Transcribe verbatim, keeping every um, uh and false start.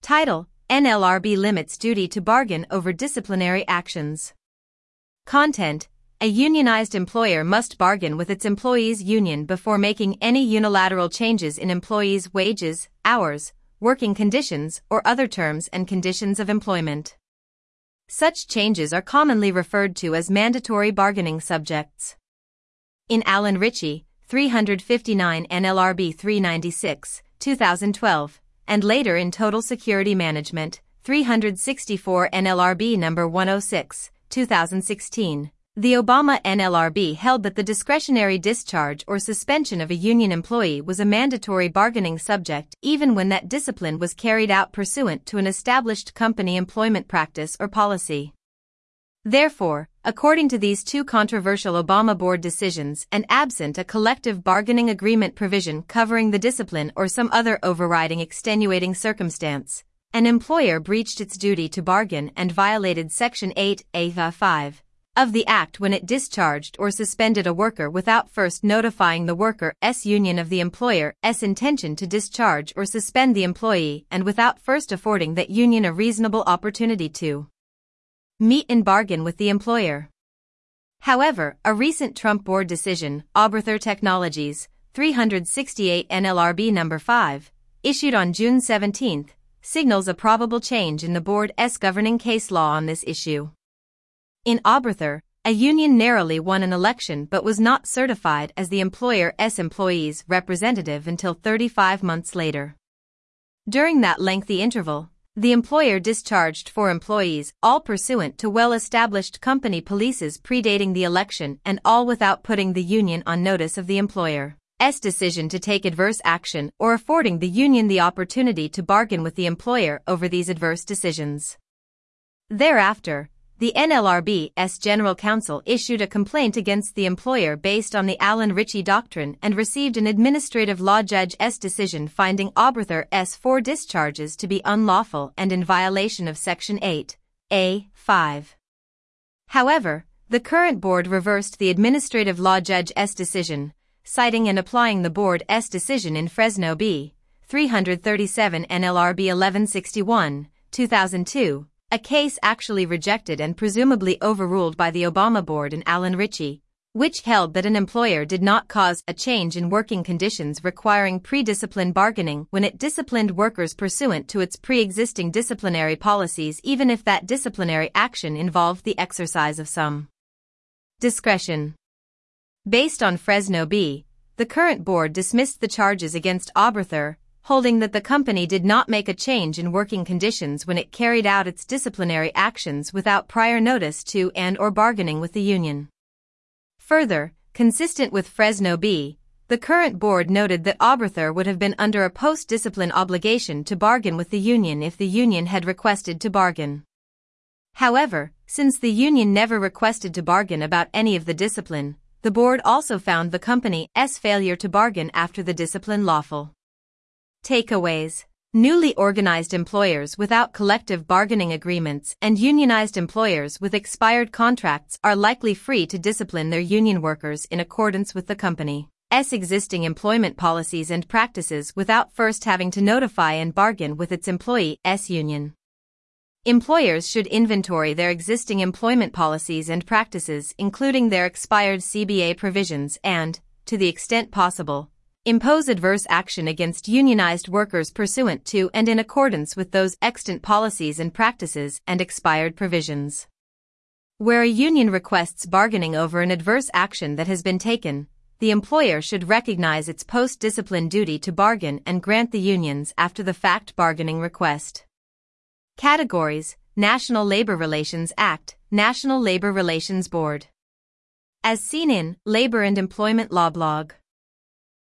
Title: N L R B limits duty to bargain over disciplinary actions. Content: A unionized employer must bargain with its employees' union before making any unilateral changes in employees' wages, hours, working conditions, or other terms and conditions of employment. Such changes are commonly referred to as mandatory bargaining subjects. In Allen Ritchie, three fifty-nine N L R B three ninety-six, two thousand twelve, and later in Total Security Management, three sixty-four N L R B number one oh six, two thousand sixteen, the Obama N L R B held that the discretionary discharge or suspension of a union employee was a mandatory bargaining subject even when that discipline was carried out pursuant to an established company employment practice or policy. Therefore, according to these two controversial Obama board decisions and absent a collective bargaining agreement provision covering the discipline or some other overriding extenuating circumstance, an employer breached its duty to bargain and violated Section eight A five of the Act when it discharged or suspended a worker without first notifying the worker's union of the employer's intention to discharge or suspend the employee and without first affording that union a reasonable opportunity to meet and bargain with the employer. However, a recent Trump board decision, Oberthur Technologies, three sixty-eight N L R B number five, issued on June seventeenth, signals a probable change in the board's governing case law on this issue. In Oberthur, a union narrowly won an election but was not certified as the employer's employees' representative until thirty-five months later. During that lengthy interval, the employer discharged four employees, all pursuant to well-established company policies predating the election and all without putting the union on notice of the employer's decision to take adverse action or affording the union the opportunity to bargain with the employer over these adverse decisions. Thereafter, the N L R B's General Counsel issued a complaint against the employer based on the Allen Ritchie Doctrine and received an administrative law judge's decision finding Oberthur's four discharges to be unlawful and in violation of Section eight A five. However, the current board reversed the administrative law judge's decision, citing and applying the board's decision in Fresno B. three thirty-seven N L R B eleven sixty-one, two thousand two, a case actually rejected and presumably overruled by the Obama board in Allen Ritchie, which held that an employer did not cause a change in working conditions requiring pre-discipline bargaining when it disciplined workers pursuant to its pre-existing disciplinary policies even if that disciplinary action involved the exercise of some discretion. Based on Fresno B., the current board dismissed the charges against Oberthur, holding that the company did not make a change in working conditions when it carried out its disciplinary actions without prior notice to and or bargaining with the union. Further, consistent with Fresno B., the current board noted that Oberthur would have been under a post-discipline obligation to bargain with the union if the union had requested to bargain. However, since the union never requested to bargain about any of the discipline, the board also found the company's failure to bargain after the discipline lawful. Takeaways: Newly organized employers without collective bargaining agreements and unionized employers with expired contracts are likely free to discipline their union workers in accordance with the company's existing employment policies and practices without first having to notify and bargain with its employee's union. Employers should inventory their existing employment policies and practices, including their expired C B A provisions, and, to the extent possible, impose adverse action against unionized workers pursuant to and in accordance with those extant policies and practices and expired provisions. Where a union requests bargaining over an adverse action that has been taken, the employer should recognize its post-discipline duty to bargain and grant the union's after-the-fact bargaining request. Categories: National Labor Relations Act, National Labor Relations Board. As seen in Labor and Employment Law blog.